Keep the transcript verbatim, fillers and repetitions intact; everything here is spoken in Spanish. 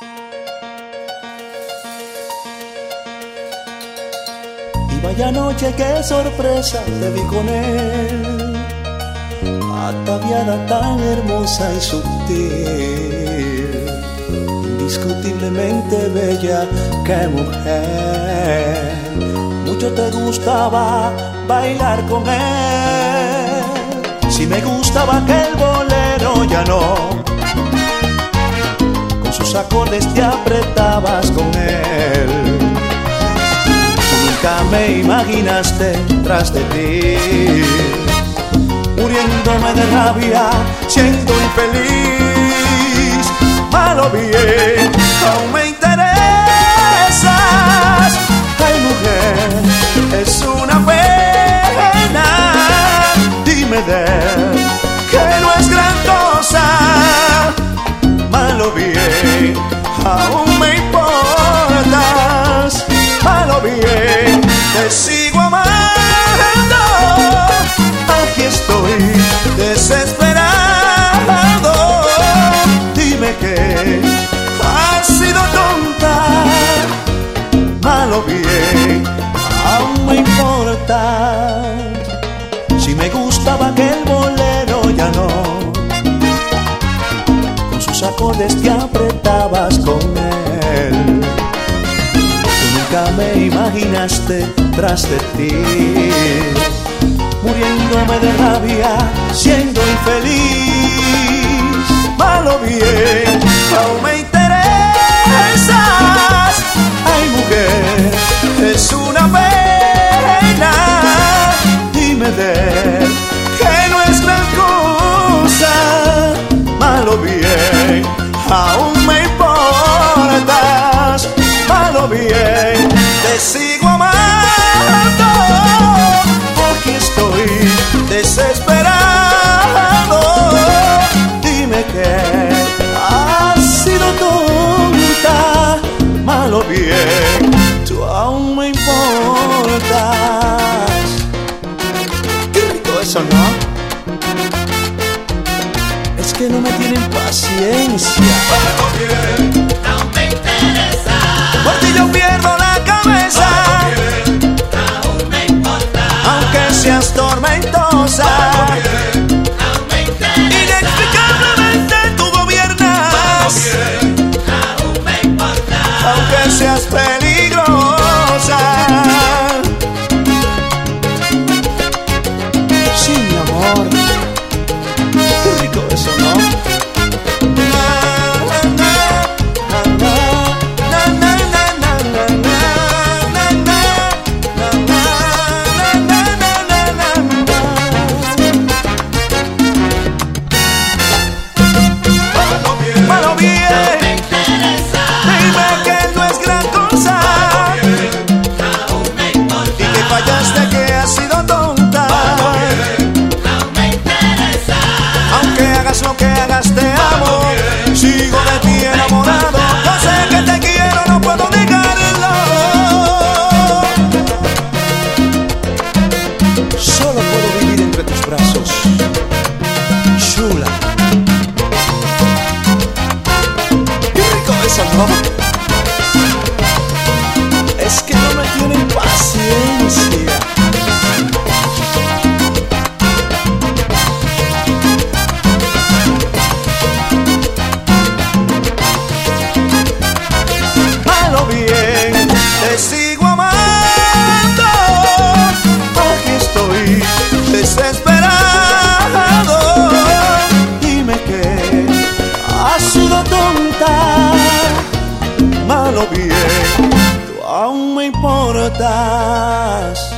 Y vaya noche, qué sorpresa, te vi con él, ataviada tan hermosa y sutil, indiscutiblemente bella, qué mujer. Mucho te gustaba bailar con él. Si me gustaba aquel bolero, ya no. Con sus acordes te apretabas con él. Tú nunca me imaginaste tras de ti, muriéndome de rabia, siendo infeliz. Malo bien, aún me interesas. Ay, mujer, es una pena. Dime de que no es gran cosa. Malo bien, aún me importas. Malo bien, te sigo amando. Aquí estoy desesperado. Dime que has sido tonta. Malo bien, aún me importas. Si me gustaba aquel bolero, ya no. Con sus acordes te apretabas con él. Tú nunca me imaginaste tras de ti, muriéndome de rabia, siendo infeliz. Malo bien, aún me interesas. Ay, mujer, es una pena. Dime de que no es gran cosa. Malo bien, aún me importas. Malo bien, te sigo amando. Aquí estoy desesperado. Dime que has sido tonta. Malo bien, tú aún me importas. Qué rico eso, ¿no? Es que no me tienen paciencia. Malo bien, aún me interesa. Por ti yo pierdo la cabeza. Malo bien, aún me importa. Aunque seas tormentosa. Malo bien, aún me interesa. Inexplicablemente tú gobiernas. Malo bien, aún me importa. Aunque seas peligrosa. Sí, mi amor. Qué rico eso, ¿no? Malo bien, Aún me interesa. dime que no es gran cosa. Malo bien, aún me importa. Y que fallaste, que has sido tonta. Malo bien, aún me interesa. Aunque hagas lo que hagas, te amo. Sigo de ti enamorado. Yo sé que te quiero, no puedo negarlo. Solo puedo vivir entre tus brazos, chula. Qué rico eso, ¿no? Es que no me tienen paciencia. Malo bien, te sigo amando. Aquí estoy desesperado. Dime que has sido tonta. Malo bien, tú aún me importas.